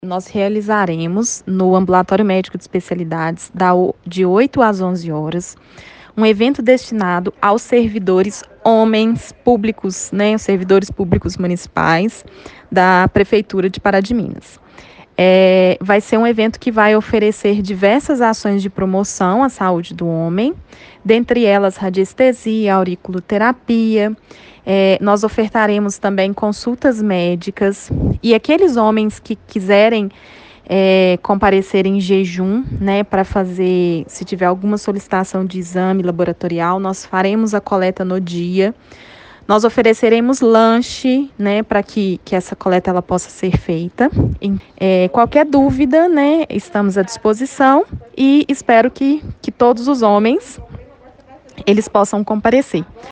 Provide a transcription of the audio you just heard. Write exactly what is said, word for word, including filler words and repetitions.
Nós realizaremos no Ambulatório Médico de Especialidades, da o- de oito às onze horas, um evento destinado aos servidores homens públicos, né, os servidores públicos municipais da Prefeitura de Pará de Minas. É, vai ser um evento que vai oferecer diversas ações de promoção à saúde do homem, dentre elas radiestesia, auriculoterapia. É, nós ofertaremos também consultas médicas e aqueles homens que quiserem é, comparecer em jejum, né, para fazer, se tiver alguma solicitação de exame laboratorial, nós faremos a coleta no dia. Nós ofereceremos lanche, né, para que, que essa coleta ela possa ser feita. É, qualquer dúvida, né, estamos à disposição e espero que, que todos os homens eles possam comparecer.